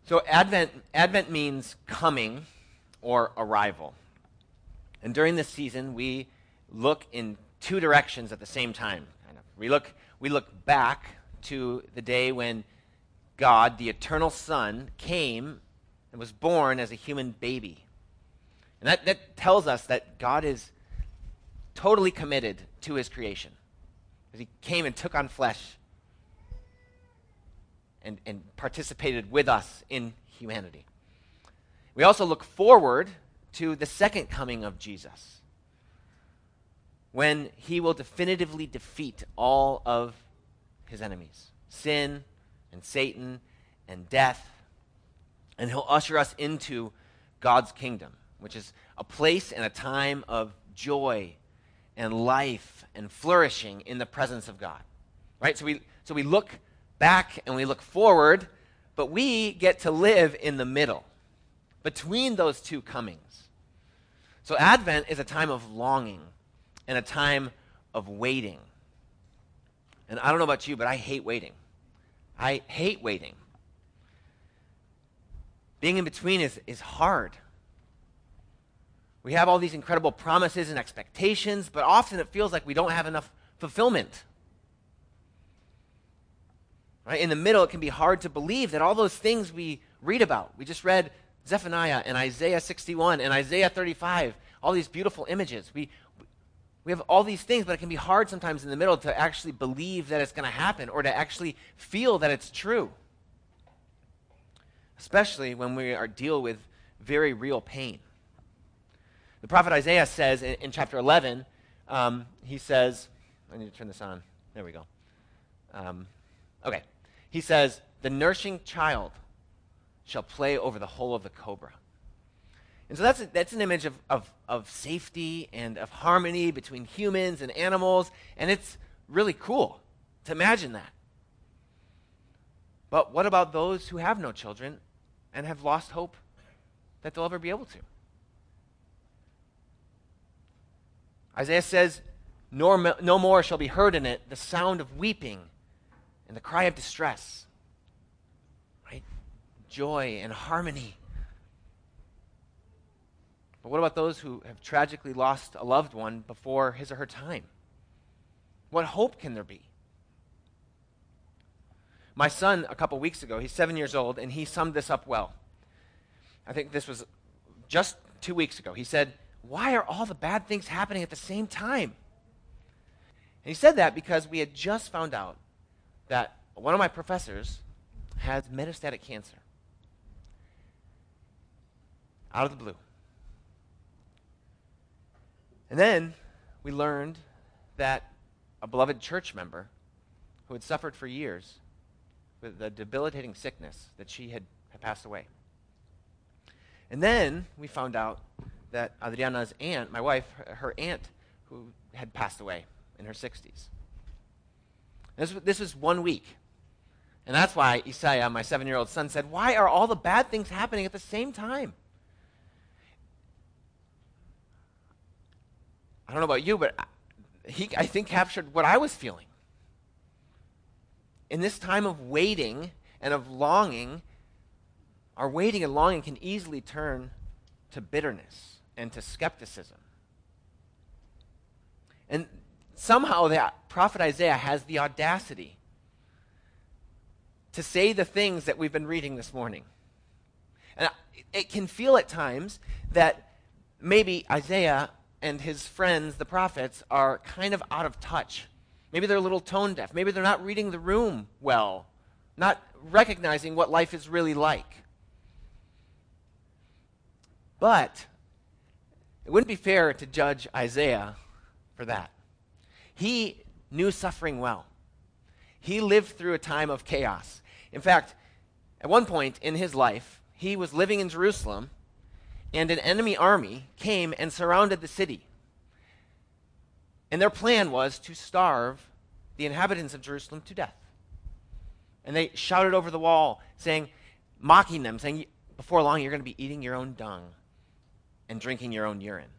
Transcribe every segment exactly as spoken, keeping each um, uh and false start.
So Advent, Advent means coming or arrival. And during this season, we look in two directions at the same time. Kind of. We look, we look back to the day when God, the eternal Son, came and was born as a human baby. And that, that tells us that God is totally committed to his creation. As he came and took on flesh and, and participated with us in humanity. We also look forward to the second coming of Jesus, when he will definitively defeat all of his enemies, sin and Satan and death, and he'll usher us into God's kingdom, which is a place and a time of joy and life and flourishing in the presence of God. Right? So we so we look back and we look forward, but we get to live in the middle, between those two comings. So Advent is a time of longing and a time of waiting. And I don't know about you, but I hate waiting. I hate waiting. Being in between is, is hard. We have all these incredible promises and expectations, but often it feels like we don't have enough fulfillment. Right? In the middle, it can be hard to believe that all those things we read about, we just read Zephaniah and Isaiah sixty-one and Isaiah thirty-five, all these beautiful images. We, we have all these things, but it can be hard sometimes in the middle to actually believe that it's going to happen or to actually feel that it's true. Especially when we are deal with very real pain. The prophet Isaiah says in, in chapter eleven, um, he says, I need to turn this on. There we go. Um, okay. He says, the nursing child shall play over the hole of the cobra. And so that's, a, that's an image of, of, of safety and of harmony between humans and animals, and it's really cool to imagine that. But what about those who have no children and have lost hope that they'll ever be able to? Isaiah says, Nor, no more shall be heard in it the sound of weeping and the cry of distress. Right? Joy and harmony. But what about those who have tragically lost a loved one before his or her time? What hope can there be? My son, a couple weeks ago, he's seven years old, and he summed this up well. I think this was just two weeks ago. He said, why are all the bad things happening at the same time? And he said that because we had just found out that one of my professors has metastatic cancer. Out of the blue. And then we learned that a beloved church member who had suffered for years with a debilitating sickness, that she had, had passed away. And then we found out that Adriana's aunt, my wife, her, her aunt, who had passed away in her sixties. This, this was one week. And that's why Isaiah, my seven-year-old son, said, why are all the bad things happening at the same time? I don't know about you, but he, I think, captured what I was feeling. In this time of waiting and of longing, our waiting and longing can easily turn to bitterness and to skepticism. And somehow the prophet Isaiah has the audacity to say the things that we've been reading this morning. And it can feel at times that maybe Isaiah and his friends, the prophets, are kind of out of touch. Maybe they're a little tone deaf. Maybe they're not reading the room well, not recognizing what life is really like. But it wouldn't be fair to judge Isaiah for that. He knew suffering well. He lived through a time of chaos. In fact, at one point in his life, he was living in Jerusalem, and an enemy army came and surrounded the city. And their plan was to starve the inhabitants of Jerusalem to death. And they shouted over the wall, saying, mocking them, saying, before long you're going to be eating your own dung and drinking your own urine.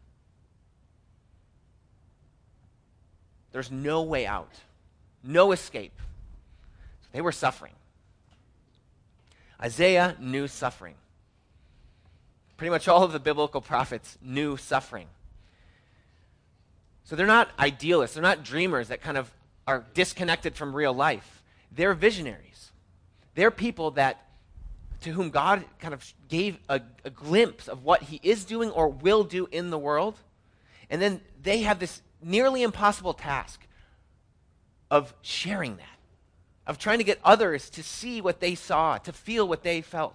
There's no way out, no escape. They were suffering. Isaiah knew suffering. Pretty much all of the biblical prophets knew suffering. So they're not idealists. They're not dreamers that kind of are disconnected from real life. They're visionaries. They're people that to whom God kind of gave a, a glimpse of what he is doing or will do in the world. And then they have this nearly impossible task of sharing that, of trying to get others to see what they saw, to feel what they felt.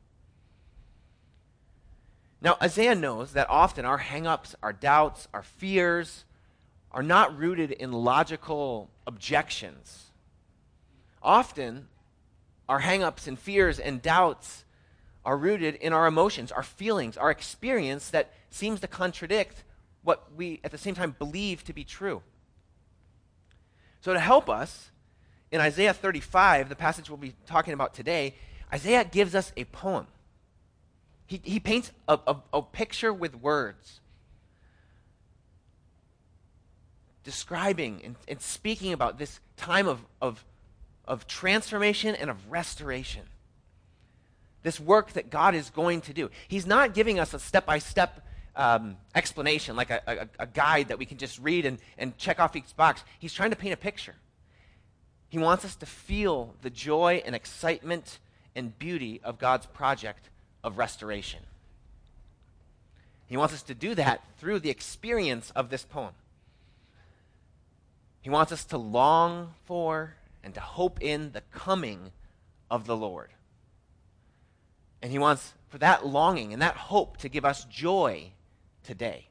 Now, Isaiah knows that often our hang-ups, our doubts, our fears are not rooted in logical objections. Often, our hang-ups and fears and doubts are rooted in our emotions, our feelings, our experience that seems to contradict what we, at the same time, believe to be true. So to help us, in Isaiah thirty-five, the passage we'll be talking about today, Isaiah gives us a poem. He, he paints a, a, a picture with words, describing and, and speaking about this time of, of, of transformation and of restoration. This work that God is going to do. He's not giving us a step-by-step um, explanation, like a, a, a guide that we can just read and, and check off each box. He's trying to paint a picture. He wants us to feel the joy and excitement and beauty of God's project of restoration. He wants us to do that through the experience of this poem. He wants us to long for and to hope in the coming of the Lord. And he wants for that longing and that hope to give us joy today.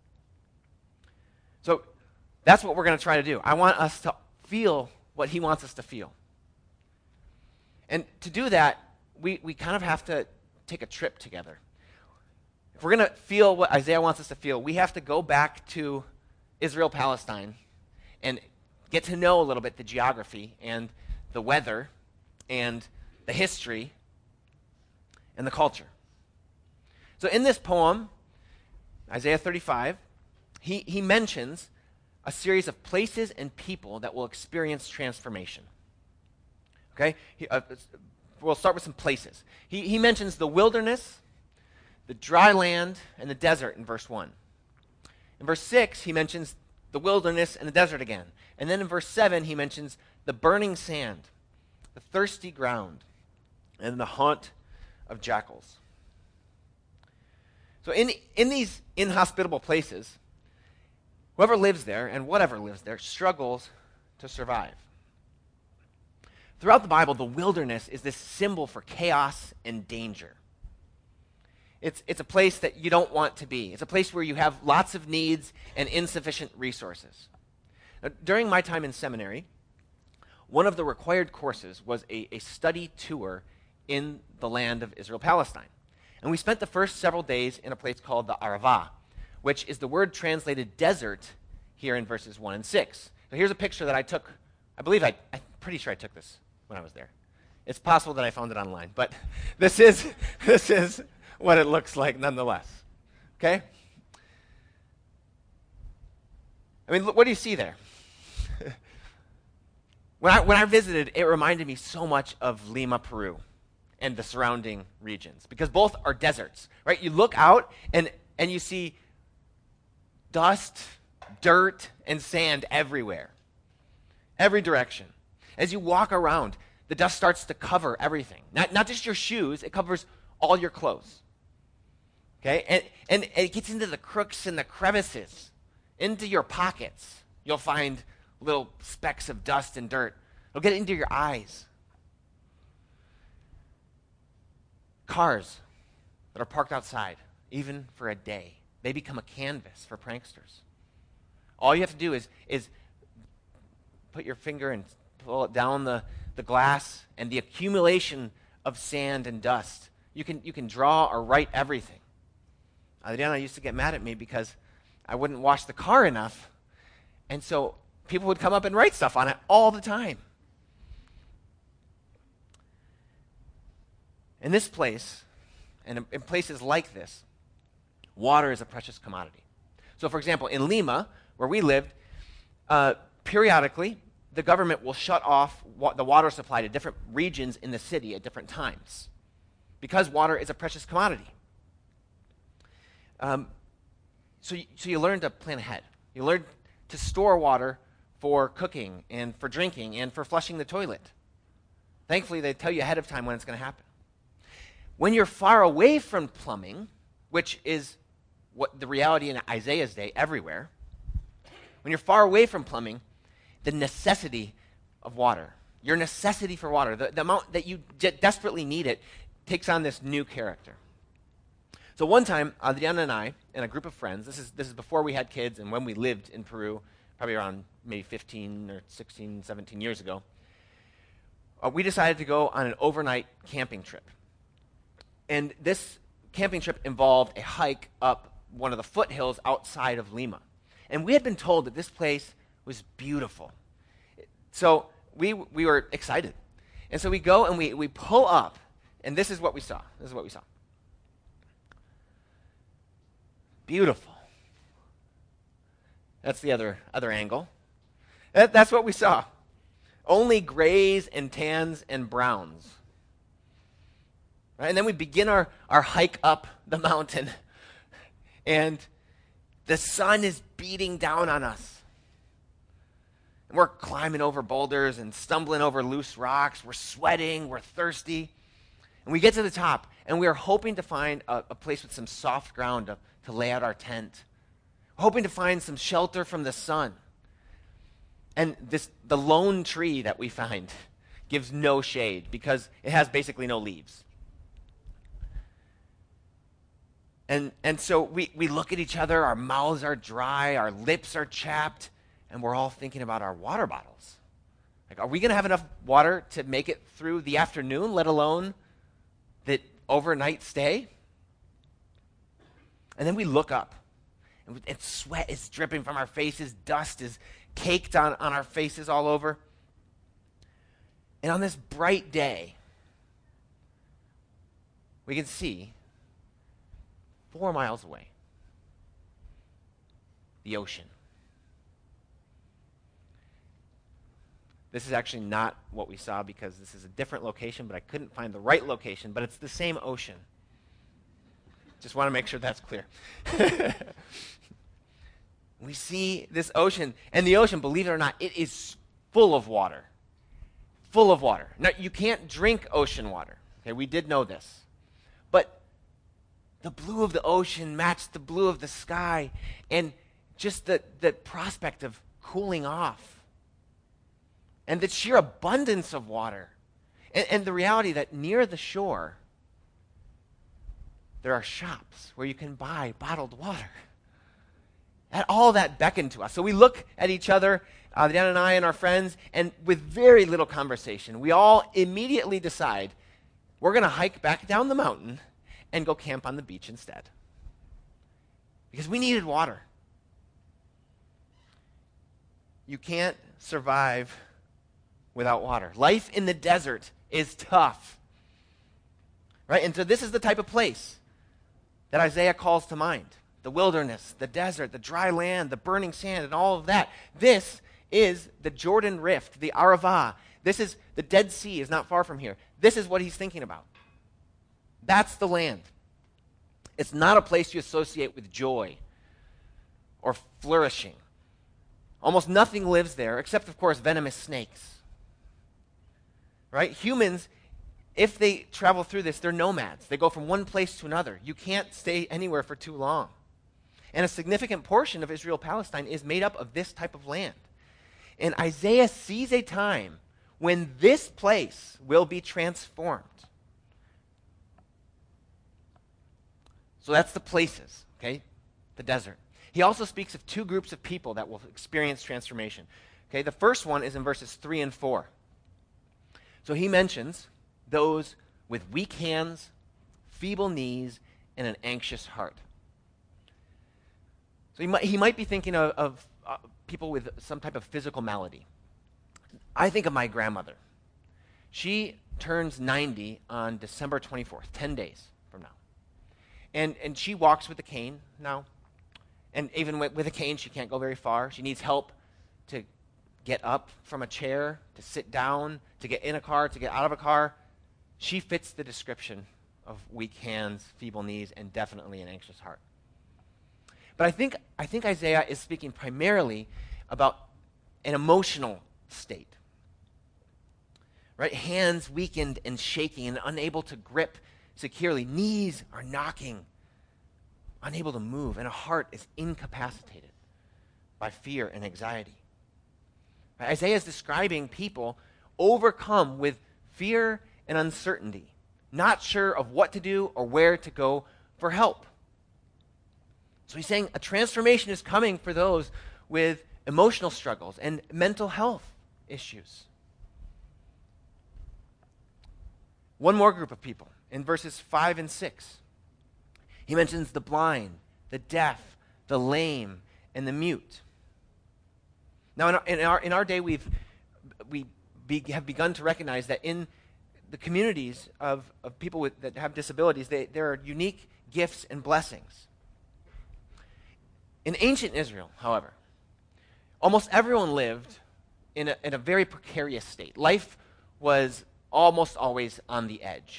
So that's what we're going to try to do. I want us to feel what he wants us to feel. And to do that, we, we kind of have to take a trip together. If we're going to feel what Isaiah wants us to feel, we have to go back to Israel, Palestine, and get to know a little bit the geography and the weather and the history and the culture. So in this poem, Isaiah thirty-five, he, he mentions a series of places and people that will experience transformation. Okay? He, uh, we'll start with some places. He, he mentions the wilderness, the dry land, and the desert in verse one. In verse six, he mentions the wilderness and the desert again. And then in verse seven, he mentions the burning sand, the thirsty ground, and the haunt of jackals. So in, in these inhospitable places, whoever lives there and whatever lives there struggles to survive. Throughout the Bible, the wilderness is this symbol for chaos and danger. It's, it's a place that you don't want to be. It's a place where you have lots of needs and insufficient resources. Now, during my time in seminary, one of the required courses was a, a study tour in the land of Israel-Palestine. And we spent the first several days in a place called the Arava, which is the word translated desert here in verses one and six. So here's a picture that I took. I believe I, I'm pretty sure I took this when I was there. It's possible that I found it online, but this is, this is what it looks like nonetheless. Okay? I mean, look, what do you see there? when, I, when I visited, it reminded me so much of Lima, Peru, and the surrounding regions, because both are deserts, right? You look out, and, and you see dust, dirt, and sand everywhere. Every direction. As you walk around, the dust starts to cover everything. Not, not just your shoes, it covers all your clothes. Okay? And, and, and it gets into the crooks and the crevices, into your pockets. You'll find little specks of dust and dirt. It'll get into your eyes. Cars that are parked outside, even for a day, they become a canvas for pranksters. All you have to do is, is put your finger and pull it down the, the glass, and the accumulation of sand and dust, you can, you can draw or write everything. Adriana used to get mad at me because I wouldn't wash the car enough, and so people would come up and write stuff on it all the time. In this place, and in places like this, water is a precious commodity. So, for example, in Lima, where we lived, uh, periodically, the government will shut off wa- the water supply to different regions in the city at different times. because water is a precious commodity. Um, so, you, so you learn to plan ahead. You learn to store water for cooking and for drinking and for flushing the toilet. Thankfully, they tell you ahead of time when it's going to happen. When you're far away from plumbing, which is what the reality in Isaiah's day everywhere, when you're far away from plumbing, the necessity of water, your necessity for water, the, the amount that you de- desperately need it, takes on this new character. So one time, Adriana and I, and a group of friends, this is, this is before we had kids and when we lived in Peru, probably around maybe fifteen or sixteen, seventeen years ago, uh, we decided to go on an overnight camping trip. And this camping trip involved a hike up one of the foothills outside of Lima. And we had been told that this place was beautiful. So we we were excited. And so we go and we, we pull up, and this is what we saw. This is what we saw. Beautiful. That's the other, other angle. That, that's what we saw. Only grays and tans and browns. Right? And then we begin our, our hike up the mountain. And the sun is beating down on us. And we're climbing over boulders and stumbling over loose rocks. We're sweating. We're thirsty. And we get to the top, and we are hoping to find a, a place with some soft ground to, to lay out our tent. Hoping to find some shelter from the sun. And this the lone tree that we find gives no shade because it has basically no leaves. And and so we, we look at each other, our mouths are dry, our lips are chapped, and we're all thinking about our water bottles. Like, are we going to have enough water to make it through the afternoon, let alone the overnight stay? And then we look up, and, and sweat is dripping from our faces, dust is caked on, on our faces all over. And on this bright day, we can see four miles away the ocean. This is actually not what we saw because this is a different location, but I couldn't find the right location, but it's the same ocean. Just want to make sure that's clear. We see this ocean, and the ocean, believe it or not, it is full of water. Full of water. Now, you can't drink ocean water. Okay, we did know this. But the blue of the ocean matched the blue of the sky, and just the, the prospect of cooling off, and the sheer abundance of water, and, and the reality that near the shore, there are shops where you can buy bottled water. And all that beckoned to us. So we look at each other, uh, Dan and I and our friends, and with very little conversation, we all immediately decide we're going to hike back down the mountain and go camp on the beach instead. Because we needed water. You can't survive without water. Life in the desert is tough. Right? And so this is the type of place that Isaiah calls to mind. The wilderness, the desert, the dry land, the burning sand, and all of that. This is the Jordan Rift, the Arava. This is the Dead Sea is not far from here. This is what he's thinking about. That's the land. It's not a place you associate with joy or flourishing. Almost nothing lives there except, of course, venomous snakes. Right? Humans, if they travel through this, they're nomads. They go from one place to another. You can't stay anywhere for too long. And a significant portion of Israel-Palestine is made up of this type of land. And Isaiah sees a time when this place will be transformed. So that's the places, okay? The desert. He also speaks of two groups of people that will experience transformation. Okay, the first one is in verses three and four. So he mentions those with weak hands, feeble knees, and an anxious heart. So he might, he might be thinking of, of uh, people with some type of physical malady. I think of my grandmother. She turns ninety on December twenty-fourth, ten days from now. And, and she walks with a cane now. And even with, with a cane, she can't go very far. She needs help to get up from a chair, to sit down, to get in a car, to get out of a car. She fits the description of weak hands, feeble knees, and definitely an anxious heart. But I think, I think Isaiah is speaking primarily about an emotional state. Right? Hands weakened and shaking and unable to grip securely. Knees are knocking, unable to move, and a heart is incapacitated by fear and anxiety. Right? Isaiah is describing people overcome with fear and uncertainty, not sure of what to do or where to go for help. So he's saying a transformation is coming for those with emotional struggles and mental health issues. One more group of people in verses five and six. He mentions the blind, the deaf, the lame, and the mute. Now, in our, in our, in our day, we've, we be, have begun to recognize that in the communities of, of people with, that have disabilities, they, there are unique gifts and blessings. In ancient Israel, however, almost everyone lived in a, in a very precarious state. Life was almost always on the edge.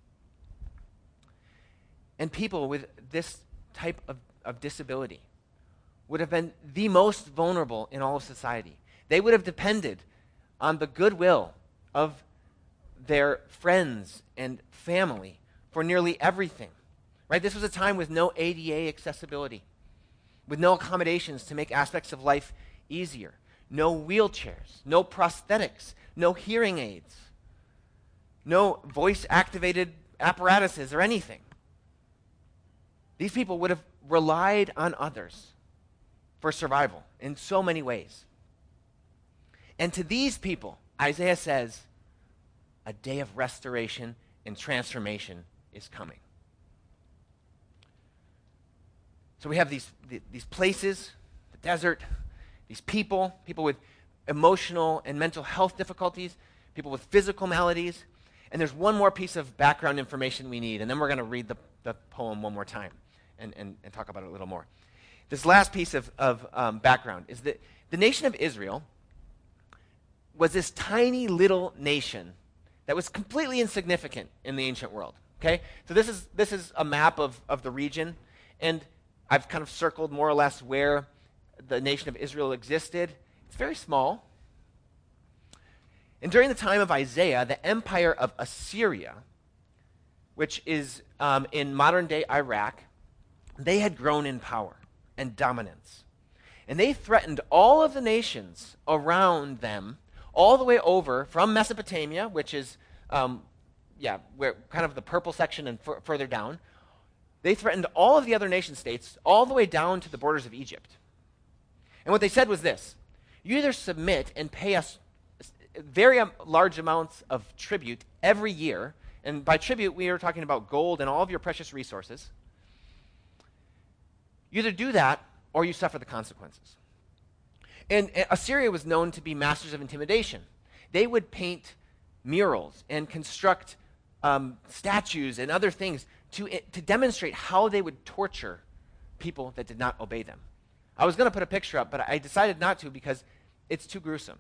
And people with this type of, of disability would have been the most vulnerable in all of society. They would have depended on the goodwill of their friends and family for nearly everything. Right? This was a time with no A D A accessibility, with no accommodations to make aspects of life easier, no wheelchairs, no prosthetics, no hearing aids, no voice-activated apparatuses or anything. These people would have relied on others for survival in so many ways. And to these people, Isaiah says, a day of restoration and transformation is coming. So we have these, these places, the desert, these people, people with emotional and mental health difficulties, people with physical maladies, and there's one more piece of background information we need, and then we're going to read the, the poem one more time and, and, and talk about it a little more. This last piece of, of um, background is that the nation of Israel was this tiny little nation that was completely insignificant in the ancient world. Okay? So this is, this is a map of, of the region, and I've kind of circled more or less where the nation of Israel existed. It's very small. And during the time of Isaiah, the empire of Assyria, which is um, in modern-day Iraq, they had grown in power and dominance. And they threatened all of the nations around them, all the way over from Mesopotamia, which is, um, yeah, where kind of the purple section and f- further down. They threatened all of the other nation states, all the way down to the borders of Egypt. And what they said was this: you either submit and pay us very um, large amounts of tribute every year, and by tribute we are talking about gold and all of your precious resources. You either do that or you suffer the consequences. And uh, Assyria was known to be masters of intimidation. They would paint murals and construct um, statues and other things to, uh, to demonstrate how they would torture people that did not obey them. I was going to put a picture up, but I decided not to because it's too gruesome.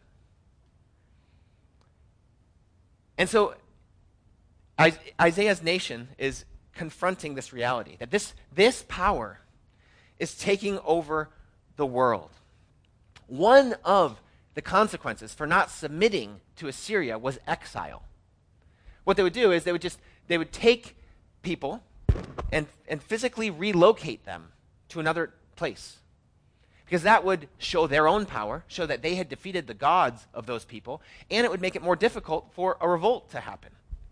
And so Isaiah's nation is confronting this reality, that this, this power is taking over the world. One of the consequences for not submitting to Assyria was exile. What they would do is they would just, they would take people and, and physically relocate them to another place. Because that would show their own power, show that they had defeated the gods of those people, and it would make it more difficult for a revolt to happen.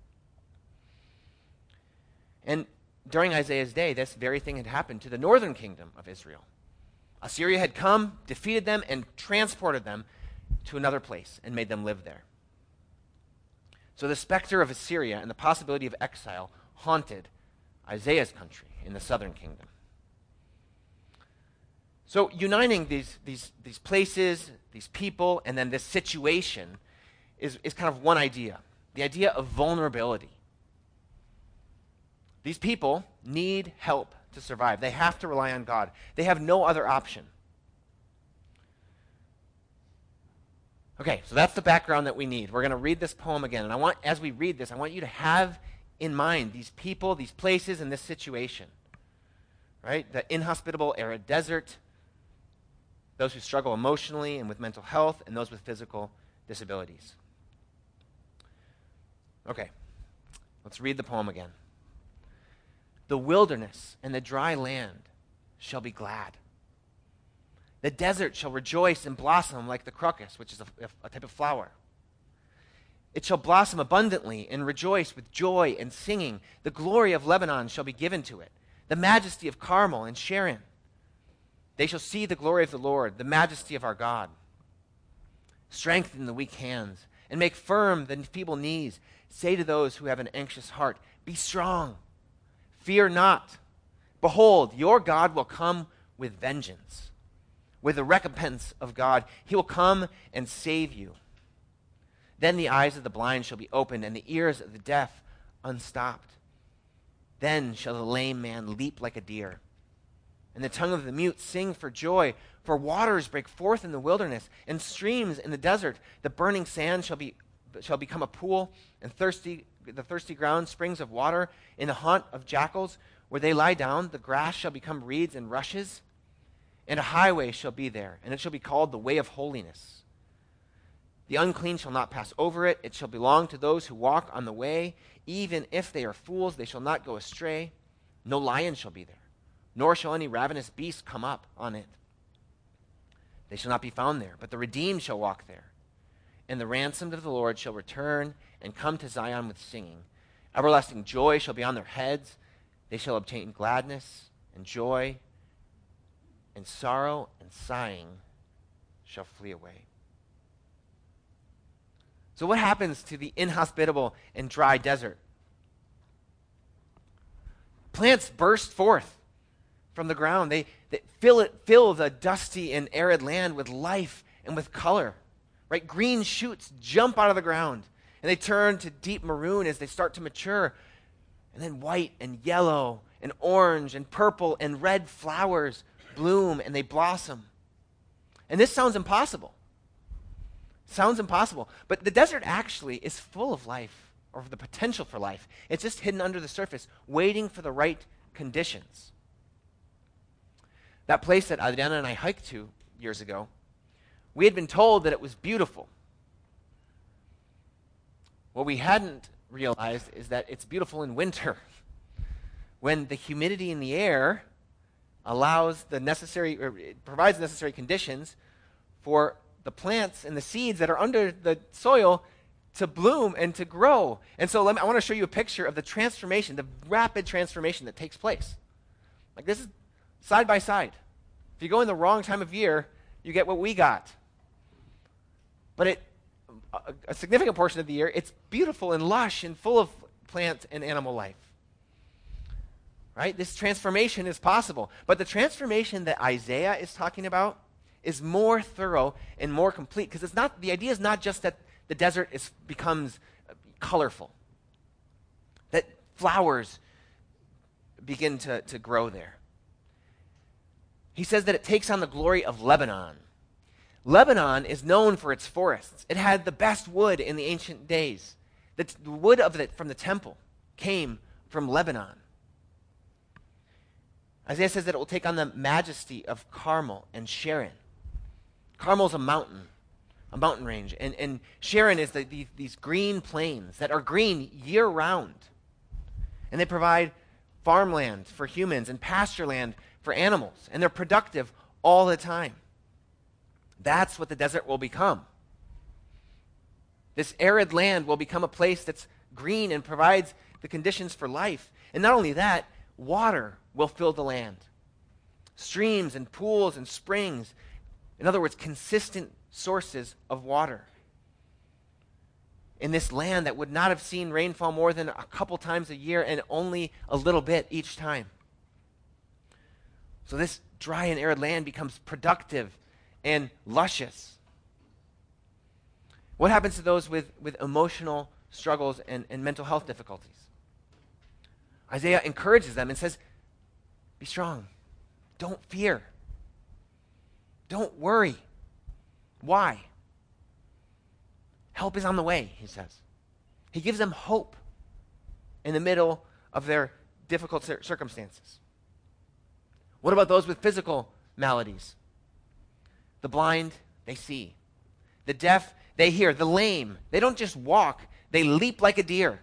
And during Isaiah's day, this very thing had happened to the northern kingdom of Israel. Assyria had come, defeated them, and transported them to another place and made them live there. So the specter of Assyria and the possibility of exile haunted Isaiah's country in the southern kingdom. So uniting these, these, these places, these people, and then this situation is, is kind of one idea, the idea of vulnerability. These people need help to survive. They have to rely on God. They have no other option. Okay, so that's the background that we need. We're going to read this poem again, and I want, as we read this, I want you to have in mind these people, these places, and this situation. Right? The inhospitable arid desert, those who struggle emotionally and with mental health, and those with physical disabilities. Okay, let's read the poem again. The wilderness and the dry land shall be glad. The desert shall rejoice and blossom like the crocus, which is a, a type of flower. It shall blossom abundantly and rejoice with joy and singing. The glory of Lebanon shall be given to it, the majesty of Carmel and Sharon. They shall see the glory of the Lord, the majesty of our God. Strengthen the weak hands and make firm the feeble knees. Say to those who have an anxious heart, be strong. Fear not. Behold, your God will come with vengeance. With the recompense of God, he will come and save you. Then the eyes of the blind shall be opened, and the ears of the deaf unstopped. Then shall the lame man leap like a deer, and the tongue of the mute sing for joy. For waters break forth in the wilderness, and streams in the desert. The burning sand shall be shall become a pool, and thirsty the thirsty ground springs of water. In the haunt of jackals, where they lie down, the grass shall become reeds and rushes. And a highway shall be there, and it shall be called the way of holiness. The unclean shall not pass over it. It shall belong to those who walk on the way. Even if they are fools, they shall not go astray. No lion shall be there, nor shall any ravenous beast come up on it. They shall not be found there, but the redeemed shall walk there. And the ransomed of the Lord shall return and come to Zion with singing. Everlasting joy shall be on their heads. They shall obtain gladness and joy, and sorrow and sighing shall flee away. So what happens to the inhospitable and dry desert? Plants burst forth from the ground. They, they fill it, fill the dusty and arid land with life and with color. Right? Green shoots jump out of the ground, and they turn to deep maroon as they start to mature. And then white and yellow and orange and purple and red flowers bloom and they blossom. And this sounds impossible. Sounds impossible. But the desert actually is full of life, or the potential for life. It's just hidden under the surface, waiting for the right conditions. That place that Adriana and I hiked to years ago, we had been told that it was beautiful. What we hadn't realized is that it's beautiful in winter, when the humidity in the air allows the necessary, or it provides necessary conditions for the plants and the seeds that are under the soil to bloom and to grow. And so let me, I want to show you a picture of the transformation, the rapid transformation that takes place. Like this is side by side. If you go in the wrong time of year, you get what we got. But it, a, a significant portion of the year, it's beautiful and lush and full of plant and animal life. Right? This transformation is possible. But the transformation that Isaiah is talking about is more thorough and more complete, because it's not, the idea is not just that the desert is, becomes colorful, that flowers begin to, to grow there. He says that it takes on the glory of Lebanon. Lebanon is known for its forests. It had the best wood in the ancient days. The, t- the wood of it from the temple came from Lebanon. Isaiah says that it will take on the majesty of Carmel and Sharon. Carmel's a mountain, a mountain range, and, and Sharon is the, the, these green plains that are green year-round. And they provide farmland for humans and pasture land for animals, and they're productive all the time. That's what the desert will become. This arid land will become a place that's green and provides the conditions for life. And not only that, water will fill the land. Streams and pools and springs. In other words, consistent sources of water. In this land that would not have seen rainfall more than a couple times a year and only a little bit each time. So this dry and arid land becomes productive and luscious. What happens to those with, with emotional struggles and, and mental health difficulties? Isaiah encourages them and says, be strong. Don't fear. Don't worry. Why? Help is on the way, he says. He gives them hope. in the middle of their difficult cir- circumstances. What about those with physical maladies? The blind, they see. The deaf, they hear. The lame, they don't just walk, they leap like a deer.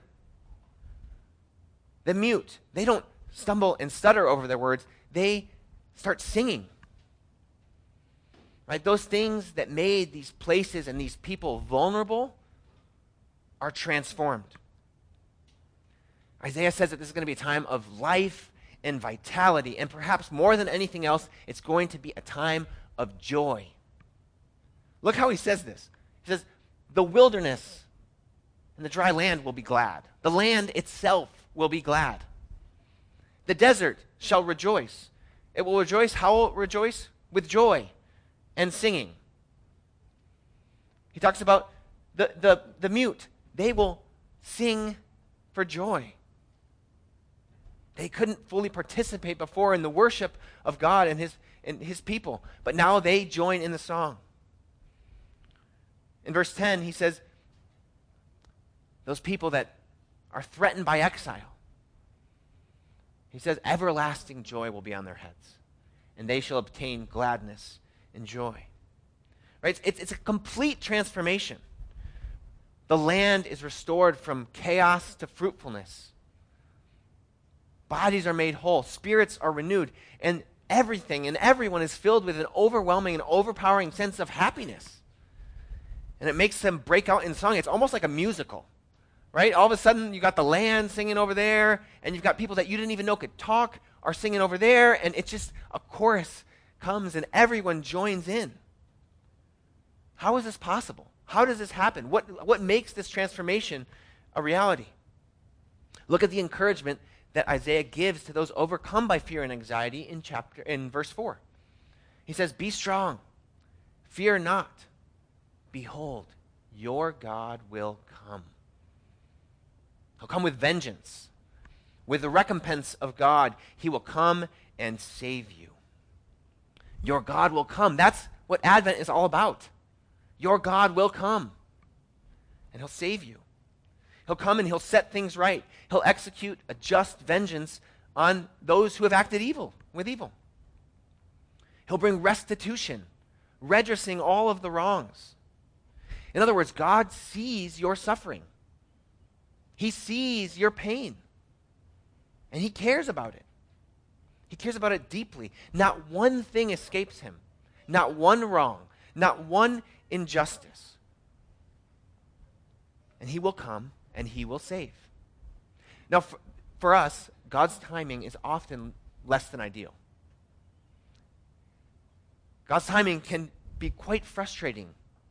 The mute, they don't stumble and stutter over their words, they start singing. Right? Those things that made these places and these people vulnerable are transformed. Isaiah says that this is going to be a time of life and vitality, and perhaps more than anything else, it's going to be a time of joy. Look how he says this. He says, the wilderness and the dry land will be glad. The land itself will be glad. The desert shall rejoice. It will rejoice. How will it rejoice? With joy and singing. He talks about the, the, the mute. They will sing for joy. They couldn't fully participate before in the worship of God and his, and his people, but now they join in the song. In verse ten, he says, those people that are threatened by exile, he says, everlasting joy will be on their heads, and they shall obtain gladness and joy. Right? It's, it's a complete transformation. The land is restored from chaos to fruitfulness. Bodies are made whole. Spirits are renewed. And everything and everyone is filled with an overwhelming and overpowering sense of happiness. And it makes them break out in song. It's almost like a musical, right? All of a sudden, you got the land singing over there, and you've got people that you didn't even know could talk are singing over there, and it's just a chorus comes and everyone joins in. How is this possible? How does this happen? What, what makes this transformation a reality? Look at the encouragement that Isaiah gives to those overcome by fear and anxiety in chapter in verse four. He says, be strong, fear not. Behold, your God will come. He'll come with vengeance. With the recompense of God, he will come and save you. Your God will come. That's what Advent is all about. Your God will come, and he'll save you. He'll come and he'll set things right. He'll execute a just vengeance on those who have acted evil with evil. He'll bring restitution, redressing all of the wrongs. In other words, God sees your suffering. He sees your pain, and he cares about it. He cares about it deeply. Not one thing escapes him. Not one wrong. Not one injustice. And he will come and he will save. Now, for, for us, God's timing is often less than ideal. God's timing can be quite frustrating.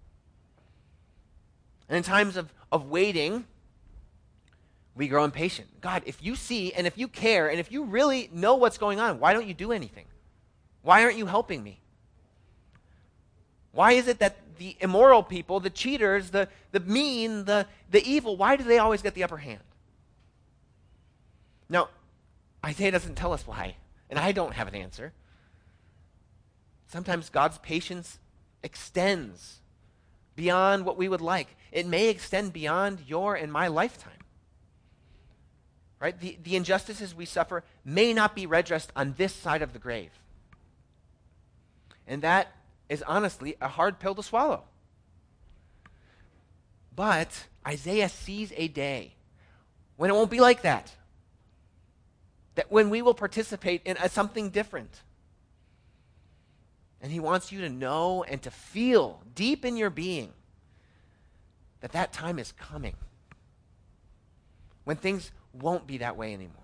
And in times of, of waiting, we grow impatient. God, if you see and if you care and if you really know what's going on, why don't you do anything? Why aren't you helping me? Why is it that the immoral people, the cheaters, the, the mean, the, the evil, why do they always get the upper hand? Now, Isaiah doesn't tell us why, and I don't have an answer. Sometimes God's patience extends beyond what we would like. It may extend beyond your and my lifetime. Right? The, the injustices we suffer may not be redressed on this side of the grave. And that is honestly a hard pill to swallow. But Isaiah sees a day when it won't be like that. That when we will participate in a, something different. And he wants you to know and to feel deep in your being that that time is coming. When things won't be that way anymore.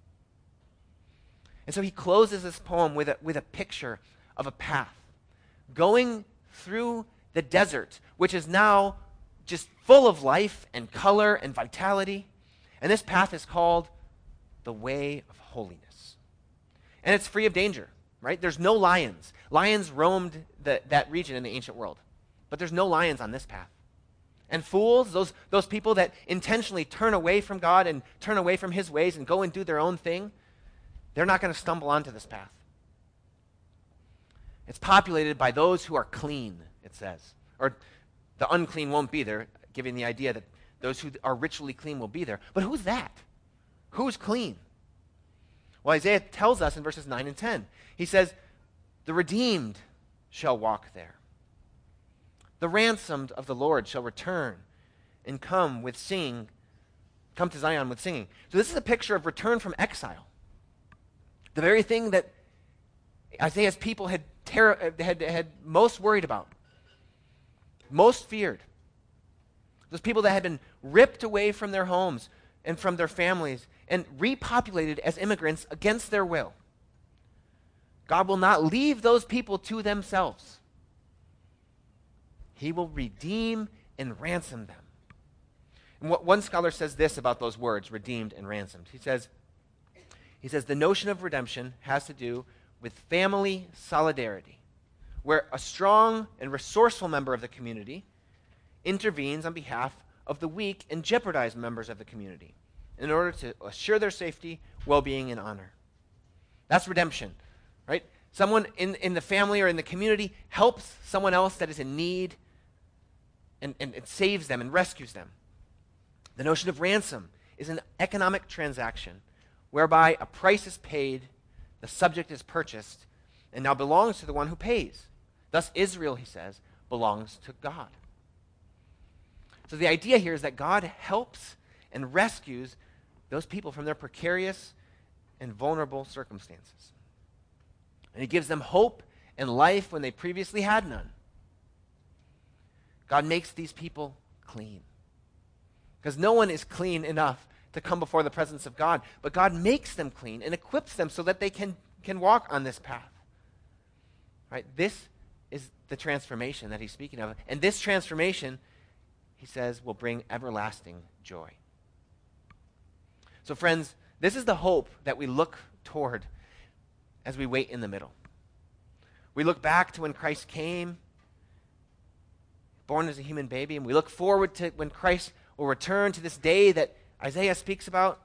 And so he closes this poem with a, with a picture of a path going through the desert, which is now just full of life and color and vitality. And this path is called the way of holiness. And it's free of danger, right? There's no lions. Lions roamed the, that region in the ancient world. But there's no lions on this path. And fools, those, those people that intentionally turn away from God and turn away from his ways and go and do their own thing, they're not going to stumble onto this path. It's populated by those who are clean, it says. Or the unclean won't be there, giving the idea that those who are ritually clean will be there. But who's that? Who's clean? Well, Isaiah tells us in verses nine and ten. He says, the redeemed shall walk there. The ransomed of the Lord shall return and come with singing, come to Zion with singing. So this is a picture of return from exile. The very thing that Isaiah's people had, ter- had, had most worried about, most feared. Those people that had been ripped away from their homes and from their families and repopulated as immigrants against their will. God will not leave those people to themselves. He will redeem and ransom them. And what one scholar says this about those words, redeemed and ransomed. He says, he says, the notion of redemption has to do with family solidarity, where a strong and resourceful member of the community intervenes on behalf of the weak and jeopardized members of the community in order to assure their safety, well-being, and honor. That's redemption, right? Someone in, in the family or in the community helps someone else that is in need and, and it saves them and rescues them. The notion of ransom is an economic transaction whereby a price is paid, the subject is purchased, and now belongs to the one who pays. Thus, Israel, he says, belongs to God. So the idea here is that God helps and rescues those people from their precarious and vulnerable circumstances. And he gives them hope and life when they previously had none. God makes these people clean. Because no one is clean enough to come before the presence of God. But God makes them clean and equips them so that they can, can walk on this path. Right? This is the transformation that he's speaking of. And this transformation, he says, will bring everlasting joy. So friends, this is the hope that we look toward as we wait in the middle. We look back to when Christ came, born as a human baby, and we look forward to when Christ will return to this day that Isaiah speaks about.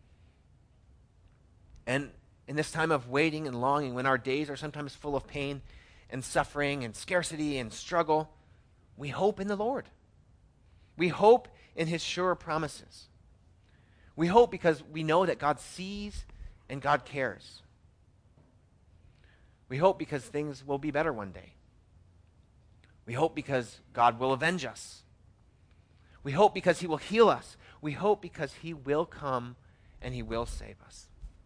And in this time of waiting and longing, when our days are sometimes full of pain and suffering and scarcity and struggle, we hope in the Lord. We hope in his sure promises. We hope because we know that God sees and God cares. We hope because things will be better one day. We hope because God will avenge us. We hope because he will heal us. We hope because he will come and he will save us.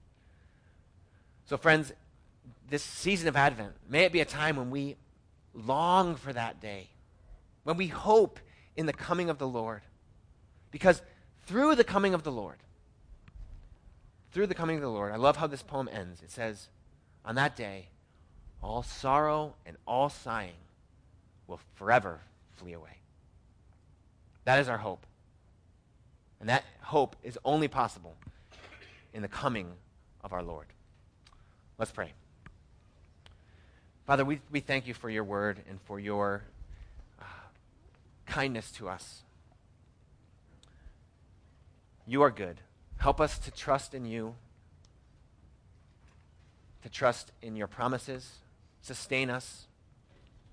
So friends, this season of Advent, may it be a time when we long for that day, when we hope in the coming of the Lord. Because through the coming of the Lord, through the coming of the Lord, I love how this poem ends. It says, on that day, all sorrow and all sighing will forever flee away. That is our hope. And that hope is only possible in the coming of our Lord. Let's pray. Father, we, we thank you for your word and for your uh, kindness to us. You are good. Help us to trust in you, to trust in your promises. Sustain us.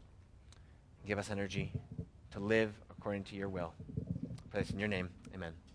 Give us energy to live according to your will. I pray this in your name. Amen.